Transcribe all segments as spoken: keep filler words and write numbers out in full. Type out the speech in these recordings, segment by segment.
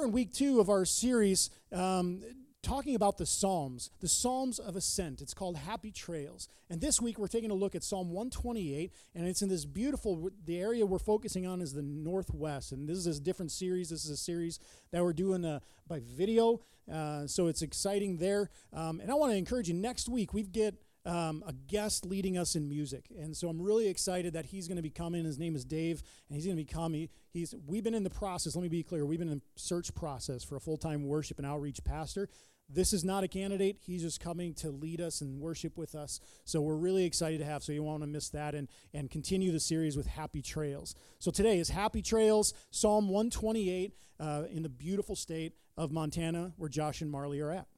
in week two of our series um, talking about the Psalms, the Psalms of Ascent. It's called Happy Trails. And this week we're taking a look at Psalm one twenty-eight, and it's in this beautiful, the area we're focusing on is the Northwest. And this is a different series. This is a series that we're doing uh, by video, uh, so it's exciting there. Um, and I want to encourage you, next week we get Um, a guest leading us in music, and so I'm really excited that he's going to be coming. His name is Dave, and he's going to be coming. He's we've been in the process. Let me be clear: we've been in the search process for a full-time worship and outreach pastor. This is not a candidate. He's just coming to lead us and worship with us. So we're really excited to have. So you won't want to miss that, and and continue the series with Happy Trails. So today is Happy Trails, Psalm one twenty-eight, uh, in the beautiful state of Montana, where Josh and Marley are at.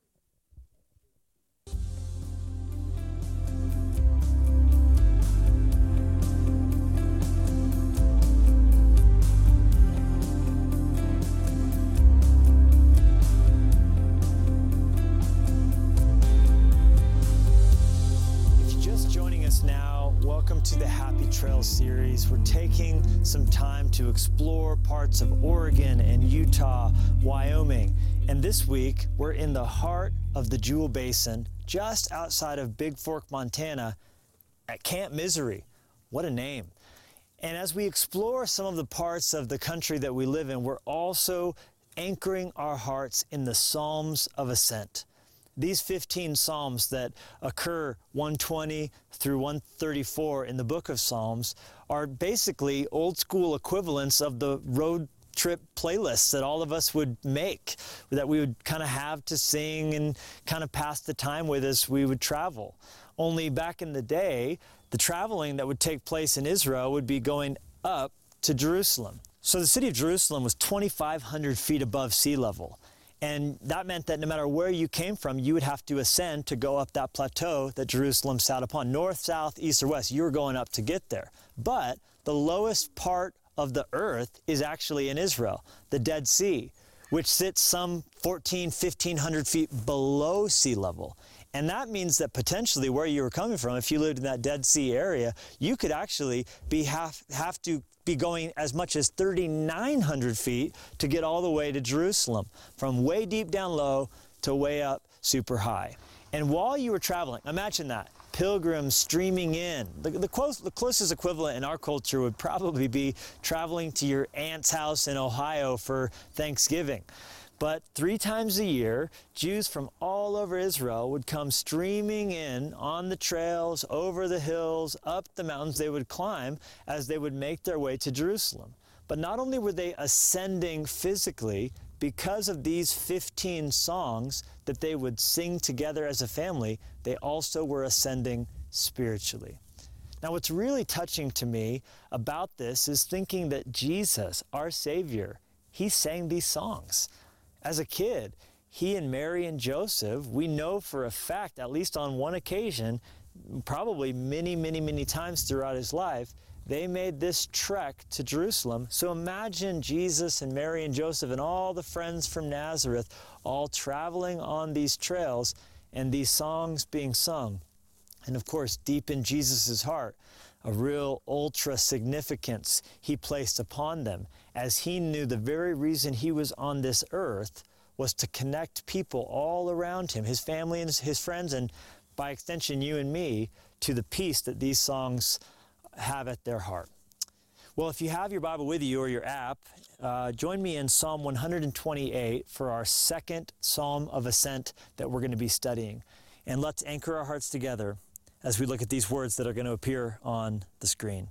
Now, welcome to the Happy Trails series. We're taking some time to explore parts of Oregon and Utah, Wyoming. And this week, we're in the heart of the Jewel Basin, just outside of Big Fork, Montana, at Camp Misery. What a name. And as we explore some of the parts of the country that we live in, we're also anchoring our hearts in the Psalms of Ascent. These fifteen Psalms that occur one twenty through one thirty-four in the book of Psalms are basically old school equivalents of the road trip playlists that all of us would make, that we would kind of have to sing and kind of pass the time with as we would travel. Only back in the day, the traveling that would take place in Israel would be going up to Jerusalem. So the city of Jerusalem was twenty-five hundred feet above sea level. And that meant that no matter where you came from, you would have to ascend to go up that plateau that Jerusalem sat upon. North, south, east, or west, you were going up to get there. But the lowest part of the earth is actually in Israel, the Dead Sea, which sits some fourteen, fifteen hundred feet below sea level. And that means that potentially where you were coming from, if you lived in that Dead Sea area, you could actually be have, have to be going as much as thirty-nine hundred feet to get all the way to Jerusalem, from way deep down low to way up super high. And while you were traveling, imagine that, pilgrims streaming in. The, the, close, the closest equivalent in our culture would probably be traveling to your aunt's house in Ohio for Thanksgiving. But three times a year, Jews from all over Israel would come streaming in on the trails, over the hills, up the mountains they would climb as they would make their way to Jerusalem. But not only were they ascending physically, because of these fifteen songs that they would sing together as a family, they also were ascending spiritually. Now, what's really touching to me about this is thinking that Jesus, our Savior, he sang these songs. As a kid, he and Mary and Joseph, we know for a fact, at least on one occasion, probably many, many, many times throughout his life, they made this trek to Jerusalem. So imagine Jesus and Mary and Joseph and all the friends from Nazareth all traveling on these trails and these songs being sung. And of course, deep in Jesus' heart, a real ultra significance he placed upon them, as he knew the very reason he was on this earth was to connect people all around him, his family and his friends, and by extension, you and me, to the peace that these songs have at their heart. Well, if you have your Bible with you or your app, uh, join me in Psalm one twenty-eight for our second Psalm of Ascent that we're going to be studying. And let's anchor our hearts together as we look at these words that are going to appear on the screen.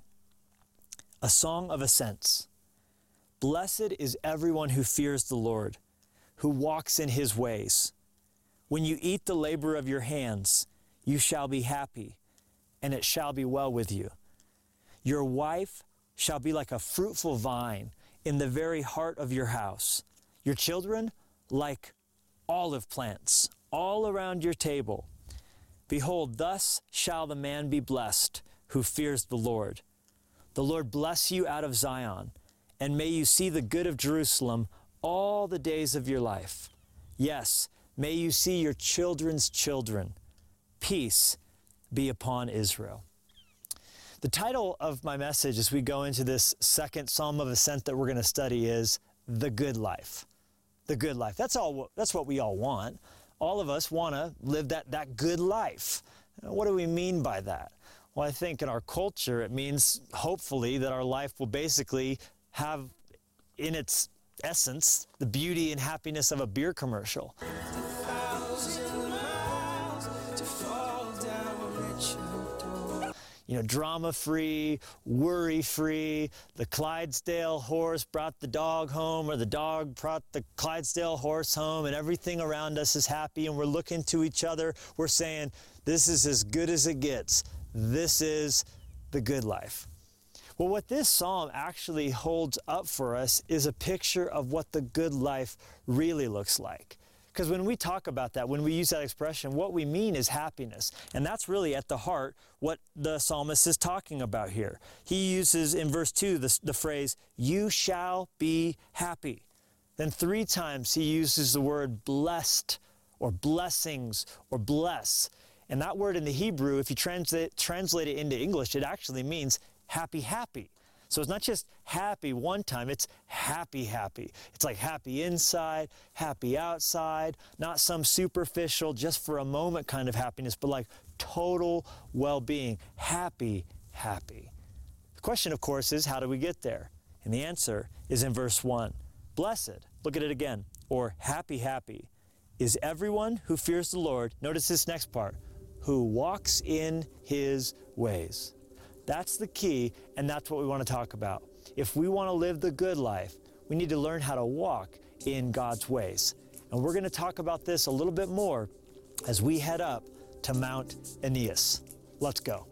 A song of ascents. Blessed is everyone who fears the Lord, who walks in his ways. When you eat the labor of your hands, you shall be happy, and it shall be well with you. Your wife shall be like a fruitful vine in the very heart of your house. Your children like olive plants all around your table. Behold, thus shall the man be blessed who fears the Lord. The Lord bless you out of Zion, and may you see the good of Jerusalem all the days of your life. Yes, may you see your children's children. Peace be upon Israel. The title of my message as we go into this second Psalm of Ascent that we're going to study is The Good Life. the good life. That's all. That's what we all want. All of us want to live that, that good life. What do we mean by that? Well, I think in our culture, it means hopefully that our life will basically have in its essence the beauty and happiness of a beer commercial. You know, drama-free, worry-free, the Clydesdale horse brought the dog home, or the dog brought the Clydesdale horse home, and everything around us is happy, and we're looking to each other. We're saying, this is as good as it gets. This is the good life. Well, what this psalm actually holds up for us is a picture of what the good life really looks like. Because when we talk about that, when we use that expression, what we mean is happiness. And that's really at the heart what the psalmist is talking about here. He uses in verse two the, the phrase, you shall be happy. Then three times he uses the word blessed or blessings or bless. And that word in the Hebrew, if you translate, translate it into English, it actually means happy, happy. So it's not just happy one time, it's happy, happy. It's like happy inside, happy outside, not some superficial, just for a moment kind of happiness, but like total well-being, happy, happy. The question, of course, is how do we get there? And the answer is in verse one. Blessed, look at it again, or happy, happy, is everyone who fears the Lord, notice this next part, who walks in his ways. That's the key, and that's what we want to talk about. If we want to live the good life, we need to learn how to walk in God's ways. And we're going to talk about this a little bit more as we head up to Mount Aeneas. Let's go.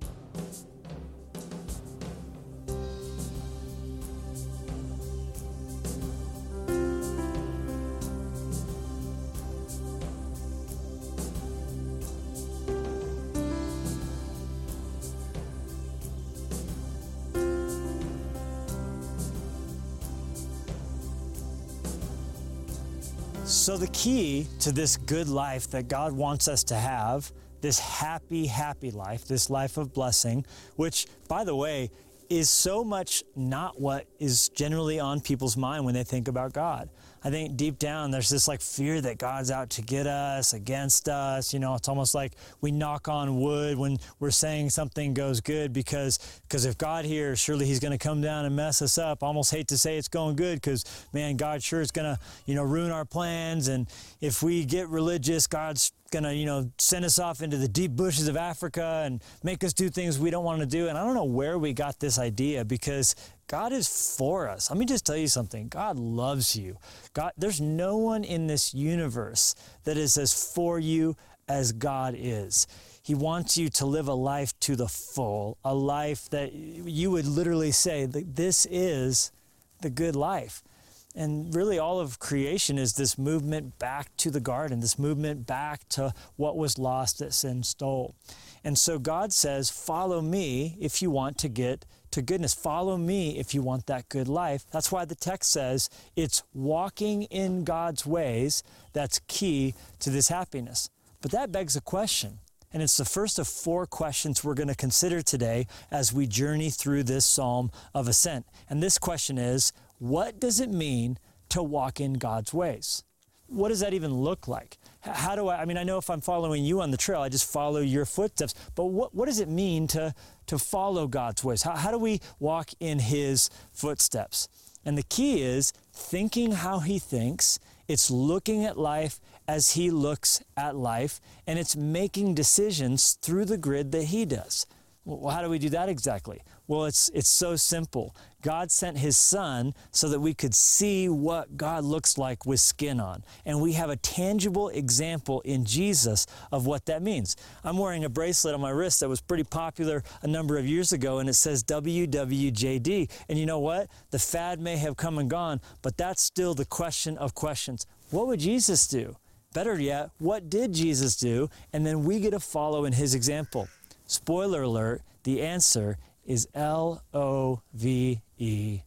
So the key to this good life that God wants us to have, this happy, happy life, this life of blessing, which, by the way, is so much not what is generally on people's mind when they think about God. I think deep down there's this like fear that God's out to get us, against us. You know, it's almost like we knock on wood when we're saying something goes good because because if God here, surely he's going to come down and mess us up. I almost hate to say it's going good because, man, God sure is going to, you know, ruin our plans. And if we get religious, God's going to, you know, send us off into the deep bushes of Africa and make us do things we don't want to do. And I don't know where we got this idea because God is for us. Let me just tell you something. God loves you. God, there's no one in this universe that is as for you as God is. He wants you to live a life to the full, a life that you would literally say that this is the good life. And really all of creation is this movement back to the garden, this movement back to what was lost that sin stole. And so God says, follow me if you want to get to goodness. Follow me if you want that good life. That's why the text says it's walking in God's ways that's key to this happiness. But that begs a question. And it's the first of four questions we're going to consider today as we journey through this Psalm of Ascent. And this question is, what does it mean to walk in God's ways? What does that even look like? How do I, I mean, I know if I'm following you on the trail, I just follow your footsteps, but what, what does it mean to, to follow God's ways? How, how do we walk in his footsteps? And the key is thinking how he thinks. It's looking at life as he looks at life, and it's making decisions through the grid that he does. Well, how do we do that exactly? Well, it's it's so simple. God sent his son so that we could see what God looks like with skin on. And we have a tangible example in Jesus of what that means. I'm wearing a bracelet on my wrist that was pretty popular a number of years ago, and it says W W J D. And you know what? The fad may have come and gone, but that's still the question of questions. What would Jesus do? Better yet, what did Jesus do? And then we get to follow in his example. Spoiler alert, the answer is L O V E,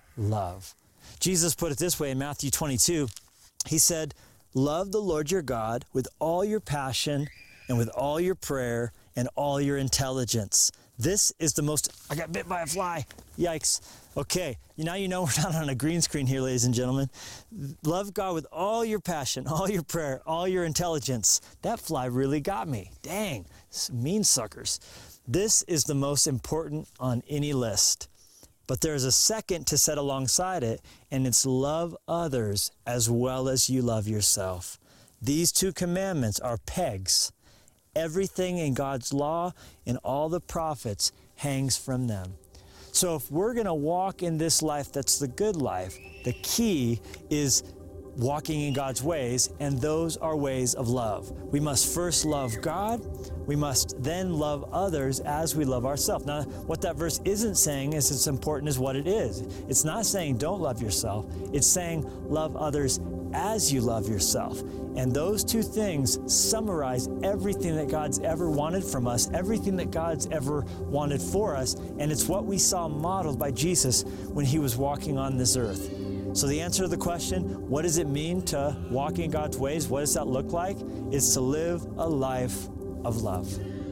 love. Jesus put it this way in Matthew twenty-two. He said, love the Lord your God with all your passion and with all your prayer and all your intelligence. This is the most, I got bit by a fly, yikes. Okay, now you know we're not on a green screen here, ladies and gentlemen. Love God with all your passion, all your prayer, all your intelligence. That fly really got me. Dang, mean suckers. This is the most important on any list. But there's a second to set alongside it, and it's love others as well as you love yourself. These two commandments are pegs. Everything in God's law and all the prophets hangs from them. So if we're going to walk in this life that's the good life, the key is walking in God's ways, and those are ways of love. We must first love God. We must then love others as we love ourselves. Now, what that verse isn't saying is as important as what it is. It's not saying don't love yourself. It's saying love others as you love yourself. And those two things summarize everything that God's ever wanted from us, everything that God's ever wanted for us. And it's what we saw modeled by Jesus when he was walking on this earth. So the answer to the question, what does it mean to walk in God's ways? What does that look like? It's to live a life of love.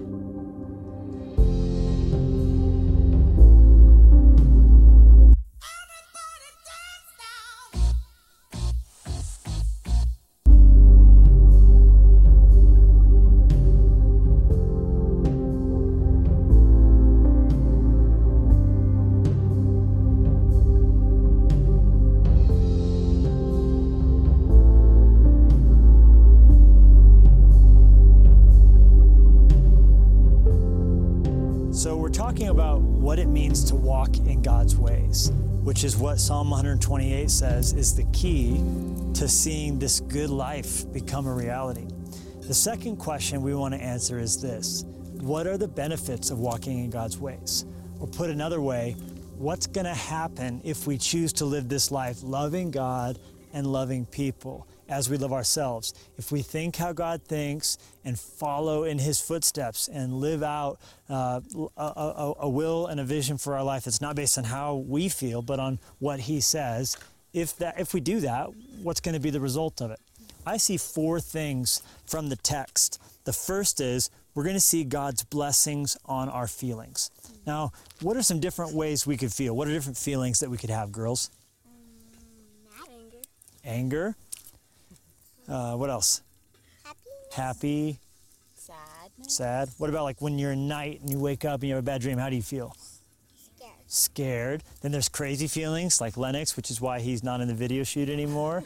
So we're talking about what it means to walk in God's ways, which is what Psalm one twenty-eight says is the key to seeing this good life become a reality. The second question we want to answer is this: what are the benefits of walking in God's ways? Or put another way, what's going to happen if we choose to live this life loving God and loving people as we love ourselves? If we think how God thinks and follow in his footsteps and live out uh, a, a, a will and a vision for our life that's not based on how we feel, but on what he says, if that, if we do that, what's going to be the result of it? I see four things from the text. The first is we're going to see God's blessings on our feelings. Now, what are some different ways we could feel? What are different feelings that we could have, girls? Um, anger. Anger. Uh, what else? Happiness. Happy. Sadness. Sad. What about like when you're at night and you wake up and you have a bad dream? How do you feel? Scared. Scared. Then there's crazy feelings like Lennox, which is why he's not in the video shoot anymore.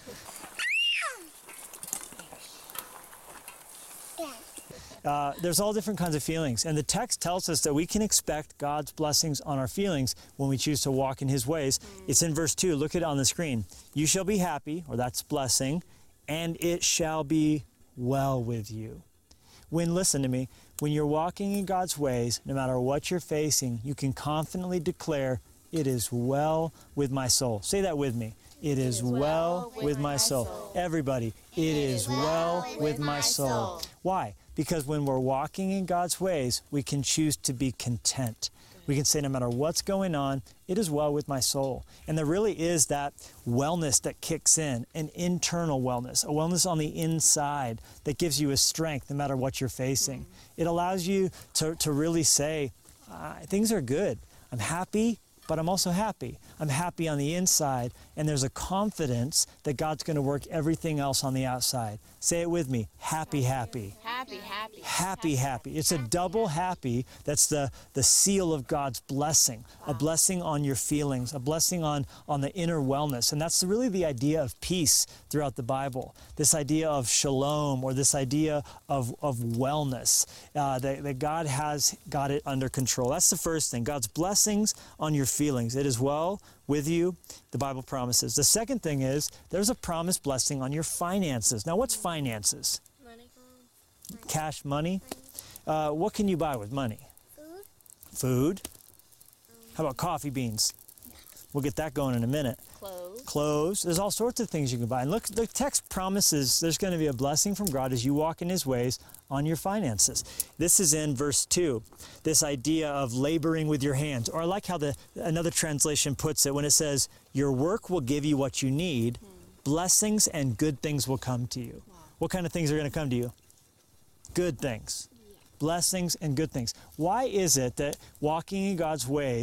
Uh, there's all different kinds of feelings. And the text tells us that we can expect God's blessings on our feelings when we choose to walk in his ways. It's in verse two. Look at it on the screen. You shall be happy, or that's blessing, and it shall be well with you. When, listen to me, when you're walking in God's ways, no matter what you're facing, you can confidently declare, it is well with my soul. Say that with me. It is well with my soul. Everybody, it is well with my soul. Why? Because when we're walking in God's ways, we can choose to be content. We can say, no matter what's going on, it is well with my soul. And there really is that wellness that kicks in, an internal wellness, a wellness on the inside that gives you a strength no matter what you're facing. Mm-hmm. It allows you to, to really say, uh, things are good. I'm happy, but I'm also happy. I'm happy on the inside, and there's a confidence that God's going to work everything else on the outside. Say it with me. Happy, happy. Happy, happy. Happy, happy. It's a double happy. That's the, the seal of God's blessing. Wow. A blessing on your feelings, a blessing on, on the inner wellness. And that's really the idea of peace throughout the Bible. This idea of shalom, or this idea of, of wellness, uh, that, that God has got it under control. That's the first thing. God's blessings on your feelings. It is well with you, the Bible promises. The second thing is there's a promised blessing on your finances. Now, what's finances? Money. Money. Cash, money. Uh, what can you buy with money? Food. Food. How about coffee beans? We'll get that going in a minute. Clothes. Clothes. There's all sorts of things you can buy. And look, the text promises there's going to be a blessing from God as you walk in his ways on your finances. This is in verse two, this idea of laboring with your hands. Or I like how the another translation puts it when it says, your work will give you what you need, hmm. blessings and good things will come to you. Wow. What kind of things are going to come to you? Good things. Yeah. Blessings and good things. Why is it that walking in God's ways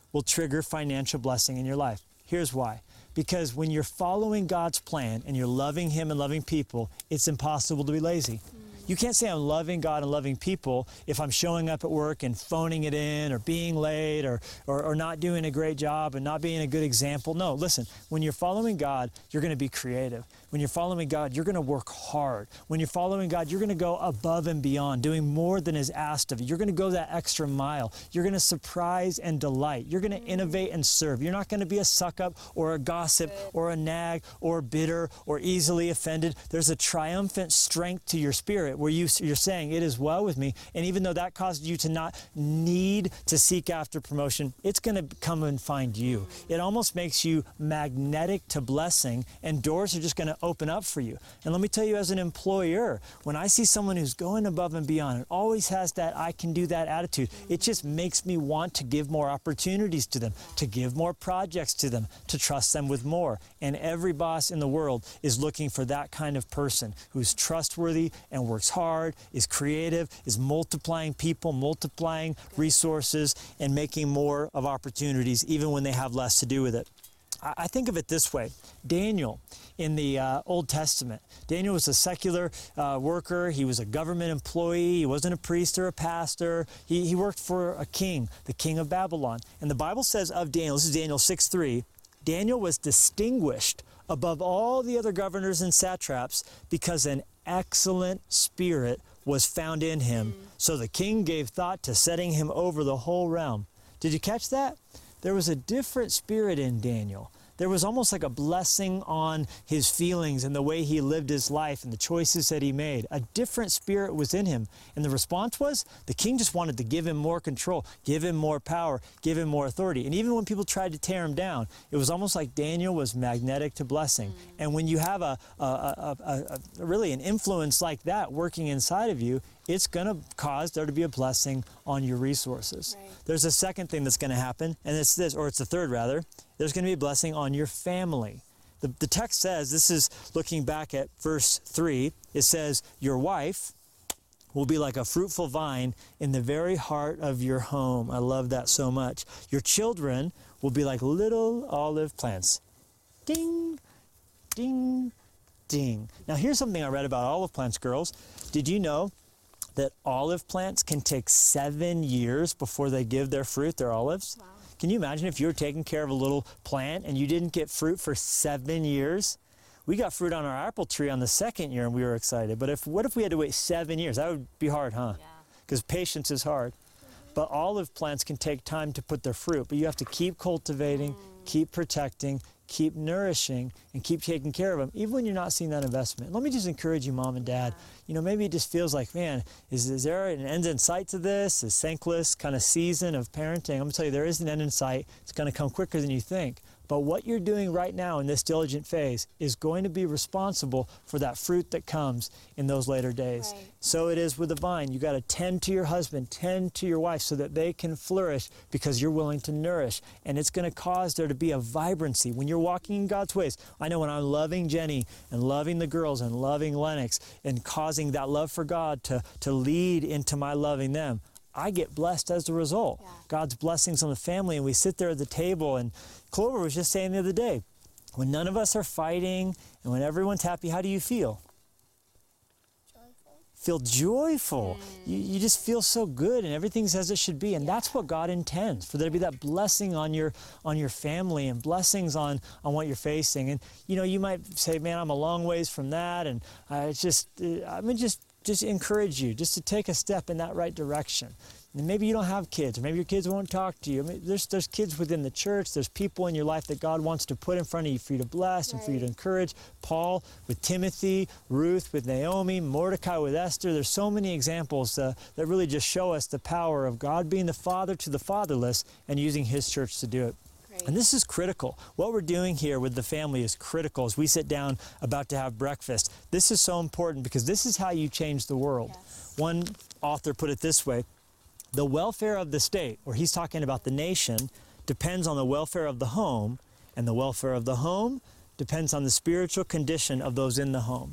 will trigger financial blessing in your life. Here's why. Because when you're following God's plan and you're loving Him and loving people, it's impossible to be lazy. You can't say I'm loving God and loving people if I'm showing up at work and phoning it in or being late or, or, or not doing a great job and not being a good example. No, listen, when you're following God, you're going to be creative. When you're following God, you're going to work hard. When you're following God, you're going to go above and beyond, doing more than is asked of you. You're going to go that extra mile. You're going to surprise and delight. You're going to innovate and serve. You're not going to be a suck-up or a gossip or a nag or bitter or easily offended. There's a triumphant strength to your spirit where you, you're saying, it is well with me. And even though that caused you to not need to seek after promotion, it's going to come and find you. It almost makes you magnetic to blessing, and doors are just going to open up for you. And let me tell you, as an employer, when I see someone who's going above and beyond and always has that I can do that attitude, it just makes me want to give more opportunities to them, to give more projects to them, to trust them with more. And every boss in the world is looking for that kind of person who's trustworthy and works hard, is creative, is multiplying people, multiplying resources, and making more of opportunities even when they have less to do with it. I think of it this way. Daniel in the uh, Old Testament. Daniel was a secular uh, worker. He was a government employee. He wasn't a priest or a pastor. He, he worked for a king, the king of Babylon. And the Bible says of Daniel, this is Daniel six three, Daniel was distinguished above all the other governors and satraps because an excellent spirit was found in him. Mm. So the king gave thought to setting him over the whole realm. Did you catch that? There was a different spirit in Daniel. There was almost like a blessing on his feelings and the way he lived his life and the choices that he made. A different spirit was in him. And the response was, the king just wanted to give him more control, give him more power, give him more authority. And even when people tried to tear him down, it was almost like Daniel was magnetic to blessing. Mm. And when you have a, a, a, a, a really an influence like that working inside of you, it's going to cause there to be a blessing on your resources. Right. There's a second thing that's going to happen, and it's this, or it's the third rather. There's going to be a blessing on your family. The, the text says, this is looking back at verse three, it says, your wife will be like a fruitful vine in the very heart of your home. I love that so much. Your children will be like little olive plants. Ding, ding, ding. Now here's something I read about olive plants, girls. Did you know that olive plants can take seven years before they give their fruit, their olives? Wow. Can you imagine if you were taking care of a little plant and you didn't get fruit for seven years? We got fruit on our apple tree on the second year and we were excited. But if what if we had to wait seven years? That would be hard, huh? Because yeah. patience is hard. Mm-hmm. But olive plants can take time to put their fruit. But you have to keep cultivating, mm. keep protecting, keep nourishing, and keep taking care of them, even when you're not seeing that investment. Let me just encourage you, Mom and Dad. Yeah. You know, maybe it just feels like, man, is, is there an end in sight to this? This thankless kind of season of parenting? I'm going to tell you, there is an end in sight. It's going to come quicker than you think. But what you're doing right now in this diligent phase is going to be responsible for that fruit that comes in those later days. Right. So it is with the vine. You got to tend to your husband, tend to your wife so that they can flourish because you're willing to nourish. And it's going to cause there to be a vibrancy. When you're walking in God's ways, I know when I'm loving Jenny and loving the girls and loving Lennox and causing that love for God to, to lead into my loving them, I get blessed as a result. Yeah. God's blessings on the family, and we sit there at the table, and Clover was just saying the other day, when none of us are fighting and when everyone's happy, how do you feel? Joyful. Feel joyful. Mm. You, you just feel so good and everything's as it should be, and yeah. that's what God intends, for there to be that blessing on your on your family and blessings on, on what you're facing. And you know, you might say, man, I'm a long ways from that, and uh, it's just, uh, I mean, just just encourage you just to take a step in that right direction. And maybe you don't have kids, or maybe your kids won't talk to you. I mean, there's, there's kids within the church, there's people in your life that God wants to put in front of you for you to bless right. and for you to encourage. Paul with Timothy, Ruth with Naomi, Mordecai with Esther. There's so many examples uh, that really just show us the power of God being the father to the fatherless and using his church to do it. And this is critical. What we're doing here with the family is critical as we sit down about to have breakfast. This is so important because this is how you change the world. Yes. One author put it this way, the welfare of the state, or he's talking about the nation, depends on the welfare of the home, and the welfare of the home depends on the spiritual condition of those in the home. Mm.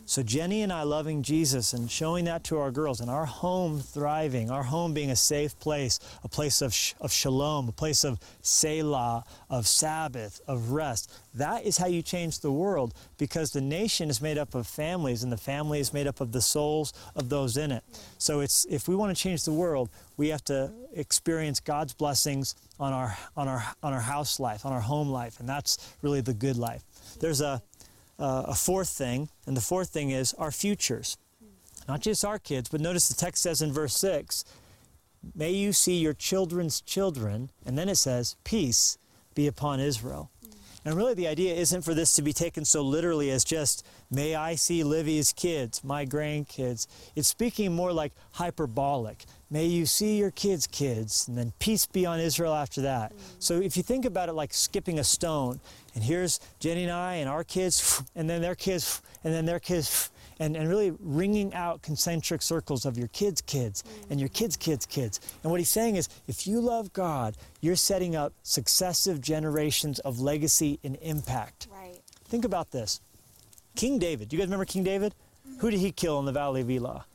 So Jenny and I loving Jesus and showing that to our girls, and our home thriving, our home being a safe place, a place of, sh- of shalom, a place of selah, of Sabbath, of rest. That is how you change the world, because the nation is made up of families, and the family is made up of the souls of those in it. So it's if we want to change the world, we have to experience God's blessings on our on our on our house life, on our home life, and that's really the good life. There's a Uh, a fourth thing, and the fourth thing is our futures. Not just our kids, but notice the text says in verse six, may you see your children's children, and then it says, peace be upon Israel. And really the idea isn't for this to be taken so literally as just, may I see Livy's kids, my grandkids. It's speaking more like hyperbolic. May you see your kids' kids, and then peace be on Israel after that. Mm. So if you think about it like skipping a stone, and here's Jenny and I and our kids, and then their kids, and then their kids, and, and really ringing out concentric circles of your kids' kids, mm. and your kids' kids' kids. And what he's saying is, if you love God, you're setting up successive generations of legacy and impact. Right. Think about this. King David, do you guys remember King David? Mm-hmm. Who did he kill in the Valley of Elah?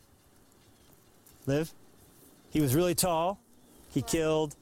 Liv? He was really tall. He killed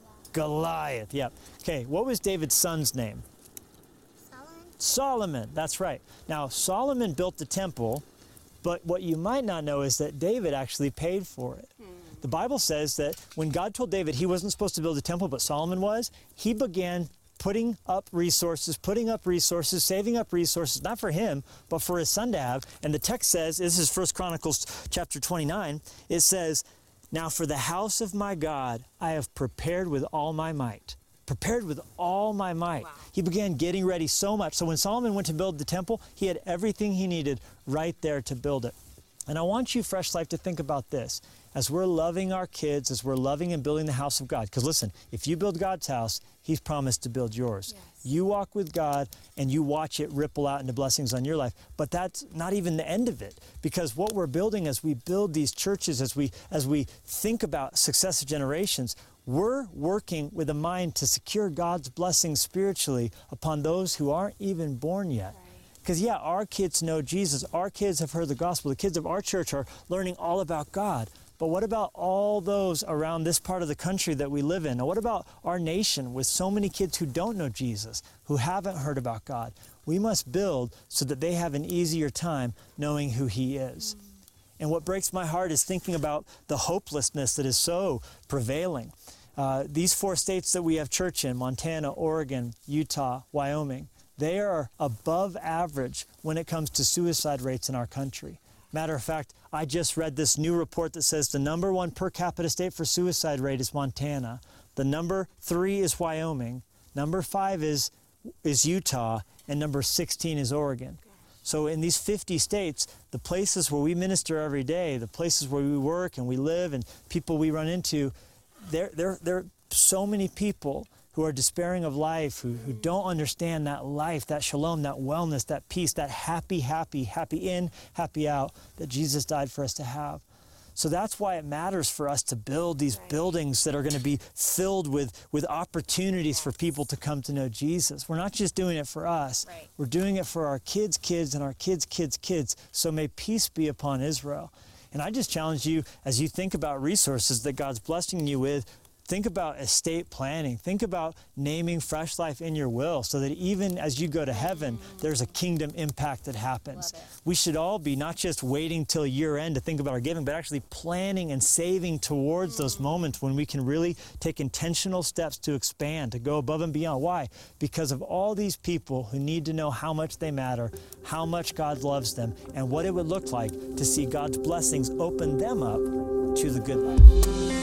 Goliath. Yep. Okay, what was David's son's name? Solomon. Solomon, that's right. Now, Solomon built the temple, but what you might not know is that David actually paid for it. Hmm. The Bible says that when God told David he wasn't supposed to build a temple, but Solomon was, he began putting up resources, putting up resources, saving up resources, not for him, but for his son to have. And the text says, this is First Chronicles chapter twenty-nine, it says, now for the house of my God, I have prepared with all my might. Prepared with all my might. Wow. He began getting ready so much. So when Solomon went to build the temple, he had everything he needed right there to build it. And I want you, Fresh Life, to think about this. As we're loving our kids, as we're loving and building the house of God. Because listen, if you build God's house, he's promised to build yours. Yes. You walk with God and you watch it ripple out into blessings on your life. But that's not even the end of it. Because what we're building as we build these churches, as we as we think about successive generations, we're working with a mind to secure God's blessings spiritually upon those who aren't even born yet. Because, yeah, our kids know Jesus. Our kids have heard the gospel. The kids of our church are learning all about God. But what about all those around this part of the country that we live in? And what about our nation with so many kids who don't know Jesus, who haven't heard about God? We must build so that they have an easier time knowing who he is. Mm. And what breaks my heart is thinking about the hopelessness that is so prevailing. Uh, these four states that we have church in, Montana, Oregon, Utah, Wyoming, they are above average when it comes to suicide rates in our country. Matter of fact, I just read this new report that says the number one per capita state for suicide rate is Montana. The number three is Wyoming. Number five is, is Utah. And number sixteen is Oregon. So in these fifty states, the places where we minister every day, the places where we work and we live and people we run into, there, there, there are so many people who are despairing of life, who, who don't understand that life, that shalom, that wellness, that peace, that happy, happy, happy in, happy out that Jesus died for us to have. So that's why it matters for us to build these right. buildings that are going to be filled with, with opportunities yes. for people to come to know Jesus. We're not just doing it for us. Right. We're doing it for our kids' kids and our kids' kids' kids. So may peace be upon Israel. And I just challenge you, as you think about resources that God's blessing you with, think about estate planning. Think about naming Fresh Life in your will so that even as you go to heaven, there's a kingdom impact that happens. We should all be not just waiting till year end to think about our giving, but actually planning and saving towards those moments when we can really take intentional steps to expand, to go above and beyond. Why? Because of all these people who need to know how much they matter, how much God loves them, and what it would look like to see God's blessings open them up to the good life.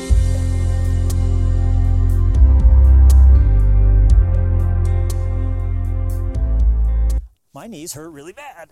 My knees hurt really bad.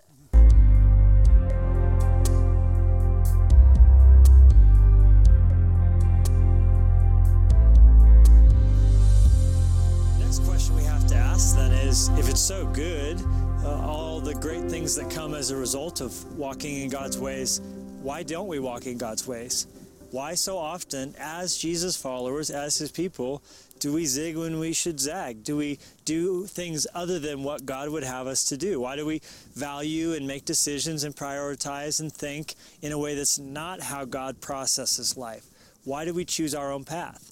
Next question we have to ask then is, if it's so good, uh, all the great things that come as a result of walking in God's ways, why don't we walk in God's ways? Why so often, as Jesus followers, as his people, do we zig when we should zag? Do we do things other than what God would have us to do? Why do we value and make decisions and prioritize and think in a way that's not how God processes life? Why do we choose our own path?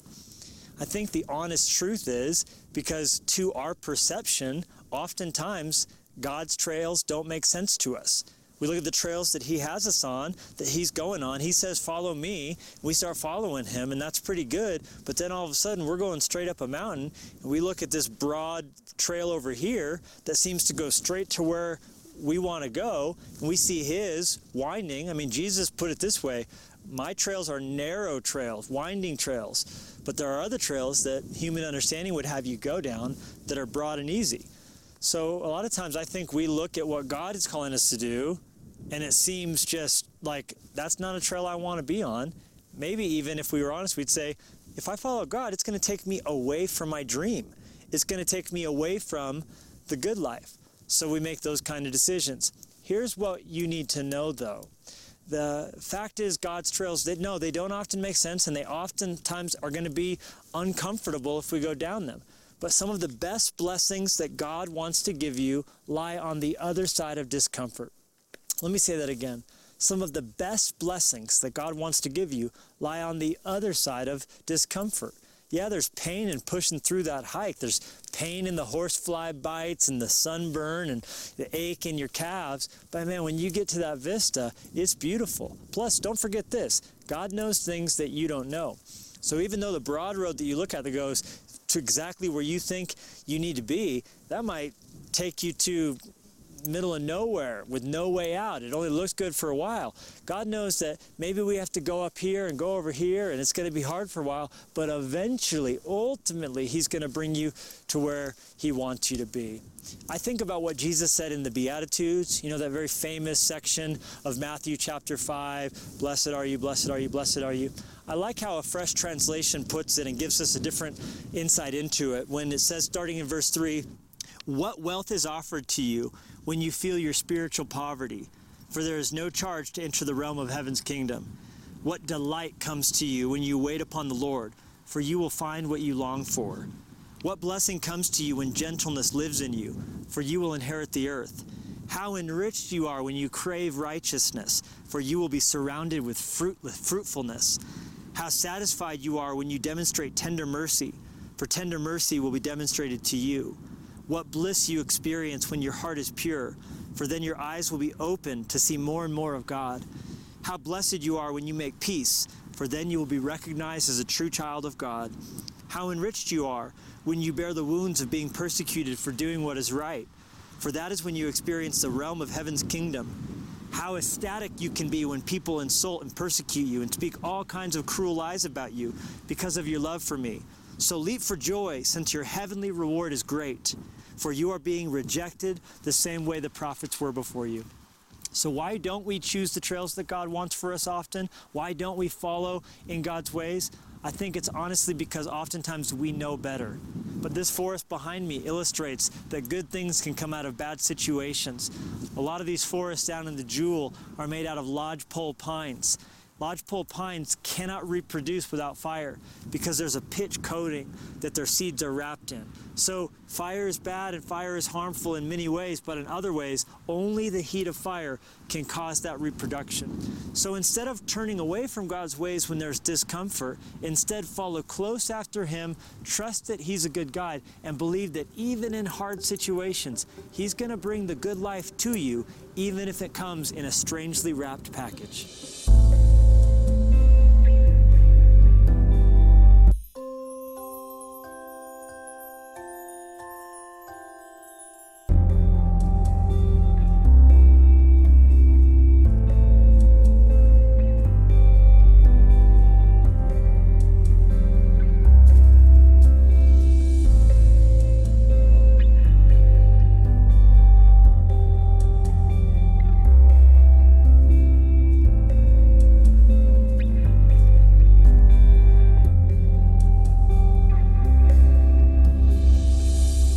I think the honest truth is because to our perception, oftentimes God's trails don't make sense to us. We look at the trails that he has us on, that he's going on. He says, follow me. We start following him, and that's pretty good. But then all of a sudden, we're going straight up a mountain, and we look at this broad trail over here that seems to go straight to where we want to go, and we see his winding. I mean, Jesus put it this way, my trails are narrow trails, winding trails. But there are other trails that human understanding would have you go down that are broad and easy. So a lot of times I think we look at what God is calling us to do, and it seems just like, that's not a trail I want to be on. Maybe even if we were honest, we'd say, if I follow God, it's going to take me away from my dream. It's going to take me away from the good life. So we make those kind of decisions. Here's what you need to know, though. The fact is, God's trails, they, no, they don't often make sense, and they oftentimes are going to be uncomfortable if we go down them. But some of the best blessings that God wants to give you lie on the other side of discomfort. Let me say that again. Some of the best blessings that God wants to give you lie on the other side of discomfort. Yeah, there's pain in pushing through that hike. There's pain in the horsefly bites and the sunburn and the ache in your calves. But man, when you get to that vista, it's beautiful. Plus, don't forget this. God knows things that you don't know. So even though the broad road that you look at that goes to exactly where you think you need to be, that might take you to middle of nowhere with no way out. It only looks good for a while. God knows that maybe we have to go up here and go over here, and it's going to be hard for a while, but eventually, ultimately, he's going to bring you to where he wants you to be. I think about what Jesus said in the Beatitudes, you know, that very famous section of Matthew chapter five, blessed are you, blessed are you, blessed are you. I like how a Fresh Translation puts it and gives us a different insight into it when it says, starting in verse three, what wealth is offered to you when you feel your spiritual poverty? For there is no charge to enter the realm of heaven's kingdom. What delight comes to you when you wait upon the Lord? For you will find what you long for. What blessing comes to you when gentleness lives in you? For you will inherit the earth. How enriched you are when you crave righteousness, for you will be surrounded with fruit, with fruitfulness. How satisfied you are when you demonstrate tender mercy, for tender mercy will be demonstrated to you. What bliss you experience when your heart is pure, for then your eyes will be open to see more and more of God. How blessed you are when you make peace, for then you will be recognized as a true child of God. How enriched you are when you bear the wounds of being persecuted for doing what is right, for that is when you experience the realm of heaven's kingdom. How ecstatic you can be when people insult and persecute you and speak all kinds of cruel lies about you because of your love for me. So leap for joy, since your heavenly reward is great, for you are being rejected the same way the prophets were before you. So why don't we choose the trails that God wants for us often? Why don't we follow in God's ways? I think it's honestly because oftentimes we know better. But this forest behind me illustrates that good things can come out of bad situations. A lot of these forests down in the Jewel are made out of lodgepole pines. Lodgepole pines cannot reproduce without fire because there's a pitch coating that their seeds are wrapped in. So fire is bad and fire is harmful in many ways, but in other ways, only the heat of fire can cause that reproduction. So instead of turning away from God's ways when there's discomfort, instead follow close after him, trust that he's a good guide, and believe that even in hard situations, he's going to bring the good life to you, even if it comes in a strangely wrapped package.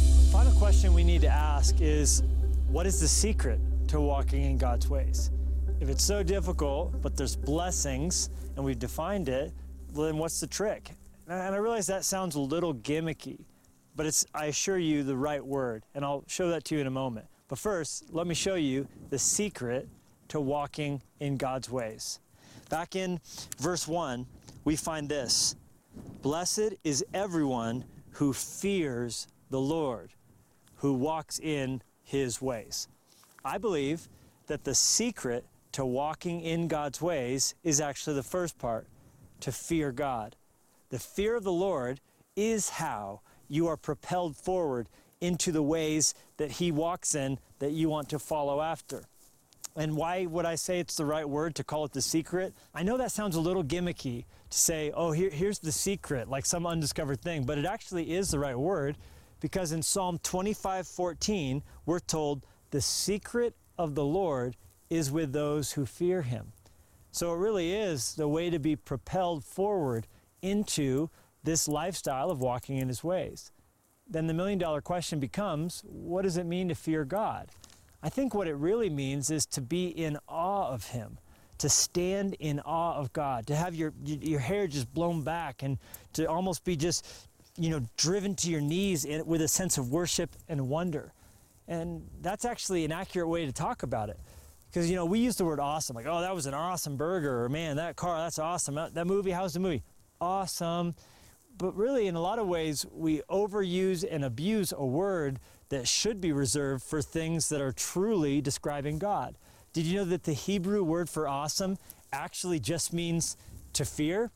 Is what is the secret to walking in God's ways? If it's so difficult, but there's blessings, and we've defined it, well, then what's the trick? And I realize that sounds a little gimmicky, but it's, I assure you, the right word, and I'll show that to you in a moment. But first, let me show you the secret to walking in God's ways. Back in verse one, we find this: blessed is everyone who fears the Lord, who walks in his ways. I believe that the secret to walking in God's ways is actually the first part, to fear God. The fear of the Lord is how you are propelled forward into the ways that he walks in that you want to follow after. And why would I say it's the right word to call it the secret? I know that sounds a little gimmicky to say, oh, here, here's the secret, like some undiscovered thing, but it actually is the right word, because in Psalm twenty-five fourteen, we're told the secret of the Lord is with those who fear him. So it really is the way to be propelled forward into this lifestyle of walking in his ways. Then the million dollar question becomes, what does it mean to fear God? I think what it really means is to be in awe of him, to stand in awe of God, to have your your hair just blown back, and to almost be just, you know, driven to your knees in, with a sense of worship and wonder. And that's actually an accurate way to talk about it. Because, you know, we use the word awesome, like, oh, that was an awesome burger, or man, that car, that's awesome. That, that movie, how's the movie? Awesome. But really, in a lot of ways, we overuse and abuse a word that should be reserved for things that are truly describing God. Did you know that the Hebrew word for awesome actually just means to fear?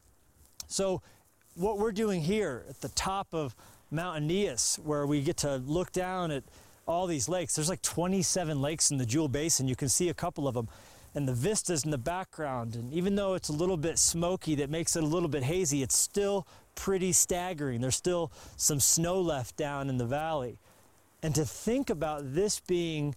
So what we're doing here at the top of Mount Aeneas, where we get to look down at all these lakes, there's like twenty-seven lakes in the Jewel Basin. You can see a couple of them. And the vistas in the background, and even though it's a little bit smoky that makes it a little bit hazy, it's still pretty staggering. There's still some snow left down in the valley. And to think about this being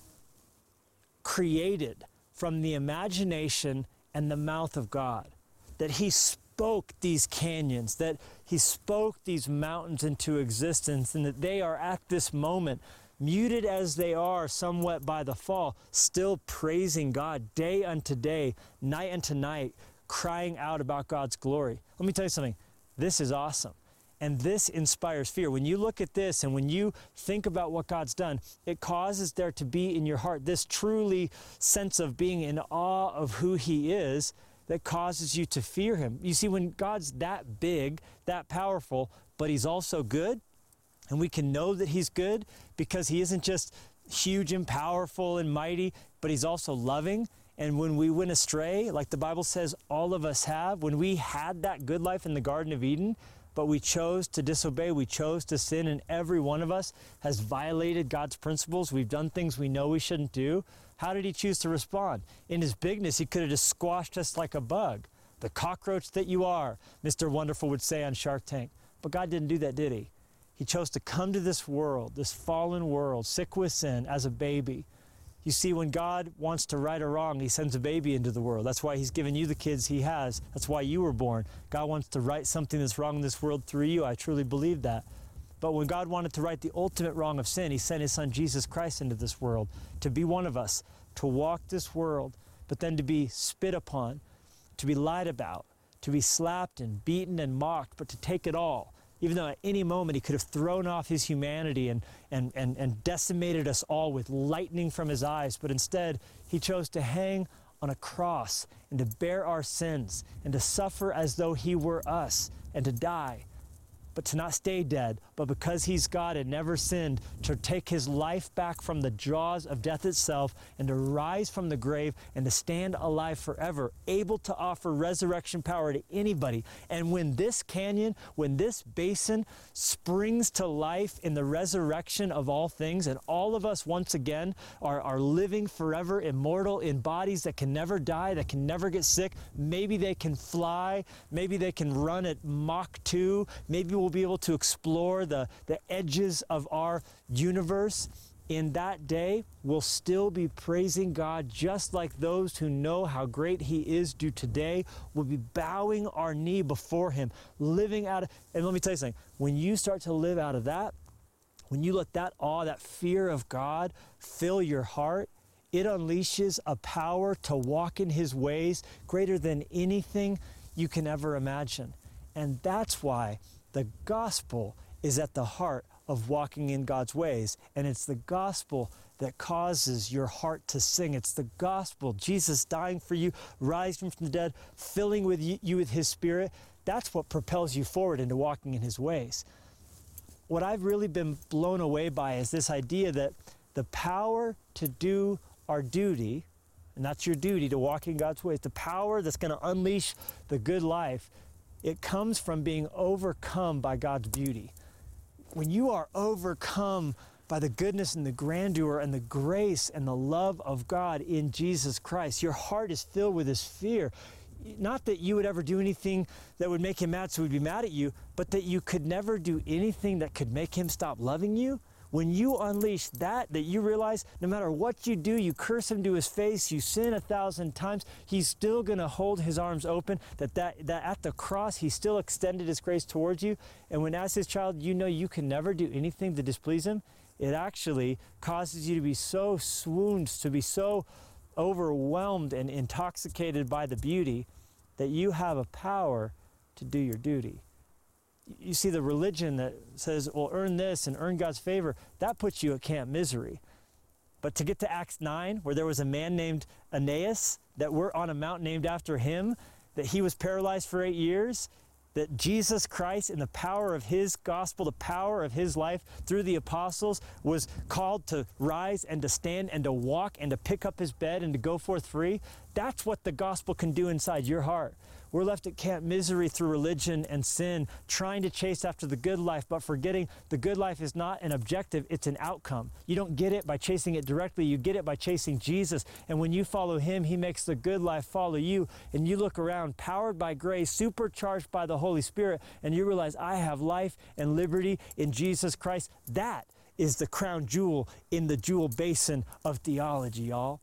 created from the imagination and the mouth of God, that he spoke these canyons, that he spoke these mountains into existence, and that they are at this moment, muted as they are somewhat by the fall, still praising God day unto day, night unto night, crying out about God's glory. Let me tell you something. This is awesome. And this inspires fear. When you look at this and when you think about what God's done, it causes there to be in your heart this truly sense of being in awe of who he is that causes you to fear him. You see, when God's that big, that powerful, but he's also good, and we can know that he's good because he isn't just huge and powerful and mighty, but he's also loving. And when we went astray, like the Bible says all of us have, when we had that good life in the Garden of Eden, but we chose to disobey, we chose to sin, and every one of us has violated God's principles. We've done things we know we shouldn't do. How did he choose to respond? In his bigness, he could have just squashed us like a bug. The cockroach that you are, Mister Wonderful would say on Shark Tank. But God didn't do that, did he? He chose to come to this world, this fallen world, sick with sin, as a baby. You see, when God wants to right a wrong, he sends a baby into the world. That's why he's given you the kids he has. That's why you were born. God wants to right something that's wrong in this world through you. I truly believe that. But when God wanted to right the ultimate wrong of sin, he sent his son Jesus Christ into this world to be one of us, to walk this world, but then to be spit upon, to be lied about, to be slapped and beaten and mocked, but to take it all. Even though at any moment he could have thrown off his humanity and, and, and, and decimated us all with lightning from his eyes, but instead he chose to hang on a cross and to bear our sins and to suffer as though he were us and to die, but to not stay dead, but because he's God and never sinned, to take his life back from the jaws of death itself and to rise from the grave and to stand alive forever, able to offer resurrection power to anybody. And when this canyon, when this basin springs to life in the resurrection of all things, and all of us once again are, are living forever, immortal, in bodies that can never die, that can never get sick, maybe they can fly, maybe they can run at Mach two, maybe we'll be able to explore the, the edges of our universe. In that day, we'll still be praising God just like those who know how great he is do today. We'll be bowing our knee before him, living out of, and let me tell you something, when you start to live out of that, when you let that awe, that fear of God fill your heart, It unleashes a power to walk in his ways greater than anything you can ever imagine. And that's why the gospel is at the heart of walking in God's ways. And it's the gospel that causes your heart to sing. It's the gospel, Jesus dying for you, rising from the dead, filling with you, you with his Spirit. That's what propels you forward into walking in his ways. What I've really been blown away by is this idea that the power to do our duty, and that's your duty, to walk in God's ways, the power that's going to unleash the good life, it comes from being overcome by God's beauty. When you are overcome by the goodness and the grandeur and the grace and the love of God in Jesus Christ, your heart is filled with his fear. Not that you would ever do anything that would make him mad so he'd be mad at you, but that you could never do anything that could make him stop loving you. When you unleash that, that you realize no matter what you do, you curse him to his face, you sin a thousand times, he's still going to hold his arms open, that, that that at the cross, he still extended his grace towards you. And when as his child, you know you can never do anything to displease him, it actually causes you to be so swooned, to be so overwhelmed and intoxicated by the beauty that you have a power to do your duty. You see, the religion that says, well, earn this and earn God's favor, that puts you at Camp Misery. But to get to Acts nine, where there was a man named Aeneas, that we're on a mountain named after him, that he was paralyzed for eight years, that Jesus Christ, in the power of his gospel, the power of his life through the apostles, was called to rise and to stand and to walk and to pick up his bed and to go forth free. That's what the gospel can do inside your heart. We're left at Camp Misery through religion and sin, trying to chase after the good life, but forgetting the good life is not an objective, it's an outcome. You don't get it by chasing it directly, you get it by chasing Jesus. And when you follow him, he makes the good life follow you. And you look around, powered by grace, supercharged by the Holy Spirit, and you realize, I have life and liberty in Jesus Christ. That is the crown jewel in the jewel basin of theology, y'all.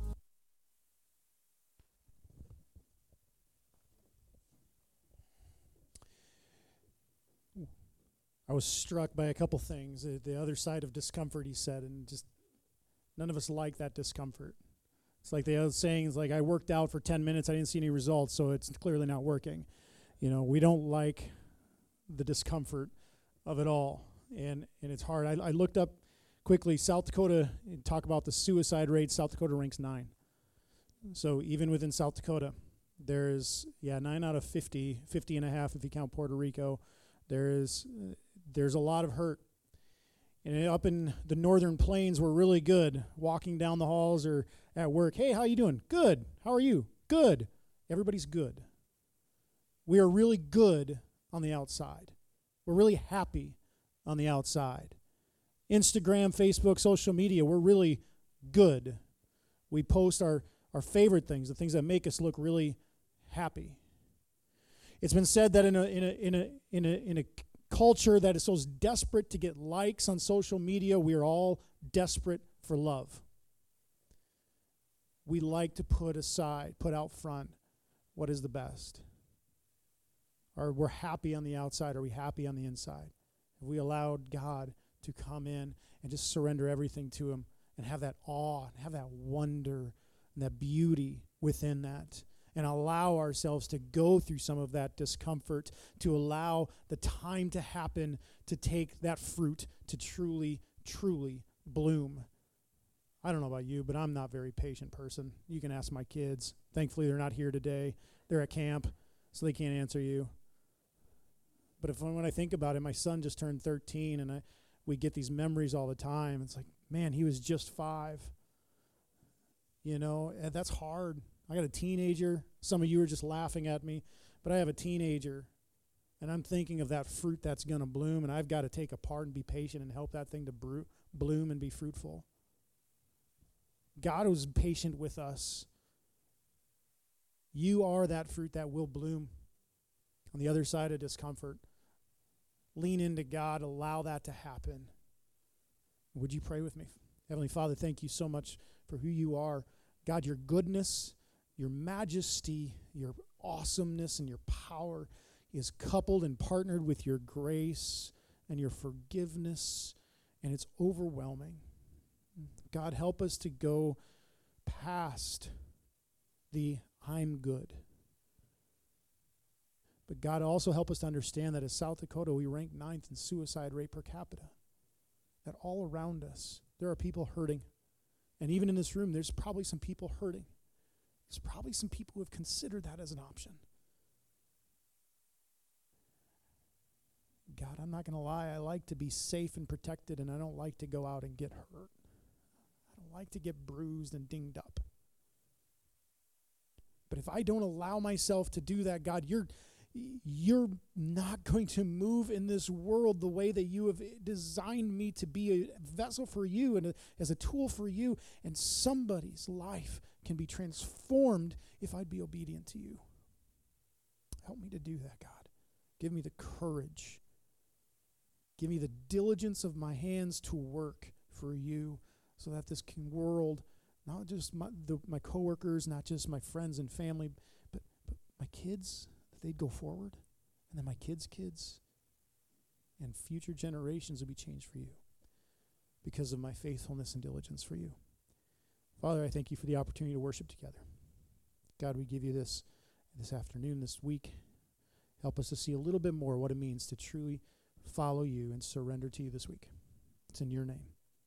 I was struck by a couple things. Uh, The other side of discomfort, he said, and just none of us like that discomfort. It's like the other saying is like, I worked out for ten minutes, I didn't see any results, so it's clearly not working. You know, we don't like the discomfort of it all, and and it's hard. I, I looked up quickly, South Dakota, talk about the suicide rate, South Dakota ranks nine. So even within South Dakota, there's, yeah, nine out of fifty, fifty and a half if you count Puerto Rico. There is, uh, there's a lot of hurt. And up in the northern plains, we're really good. Walking down the halls or at work, hey, how you doing? Good. How are you? Good. Everybody's good. We are really good on the outside. We're really happy on the outside. Instagram, Facebook, social media, we're really good. We post our, our favorite things, the things that make us look really happy. It's been said that in a in a in a in a in a culture that is so desperate to get likes on social media, we are all desperate for love. We like to put aside, put out front what is the best. Are we're happy on the outside? Are we happy on the inside? Have we allowed God to come in and just surrender everything to him and have that awe, and have that wonder and that beauty within that? And allow ourselves to go through some of that discomfort, to allow the time to happen, to take that fruit to truly, truly bloom. I don't know about you, but I'm not a very patient person. You can ask my kids. Thankfully, they're not here today. They're at camp, so they can't answer you. But if when I think about it, my son just turned thirteen, and I, we get these memories all the time. It's like, man, he was just five. You know, and that's hard. I got a teenager. Some of you are just laughing at me, but I have a teenager, and I'm thinking of that fruit that's going to bloom, and I've got to take a part and be patient and help that thing to brew, bloom and be fruitful. God was patient with us. You are that fruit that will bloom on the other side of discomfort. Lean into God. Allow that to happen. Would you pray with me? Heavenly Father, thank you so much for who you are. God, your goodness, your majesty, your awesomeness, and your power is coupled and partnered with your grace and your forgiveness, and it's overwhelming. God, help us to go past the I'm good. But God, also help us to understand that as South Dakota, we rank ninth in suicide rate per capita. That all around us, there are people hurting. And even in this room, there's probably some people hurting. There's probably some people who have considered that as an option. God, I'm not going to lie. I like to be safe and protected, and I don't like to go out and get hurt. I don't like to get bruised and dinged up. But if I don't allow myself to do that, God, you're you're not going to move in this world the way that you have designed me to be a vessel for you and a, as a tool for you. And somebody's life can be transformed if I'd be obedient to you. Help me to do that, God. Give me the courage. Give me the diligence of my hands to work for you so that this world, not just my, the, my coworkers, not just my friends and family, but, but my kids, they'd go forward, and then my kids' kids, and future generations would be changed for you because of my faithfulness and diligence for you. Father, I thank you for the opportunity to worship together. God, we give you this this afternoon, this week. Help us to see a little bit more what it means to truly follow you and surrender to you this week. It's in your name.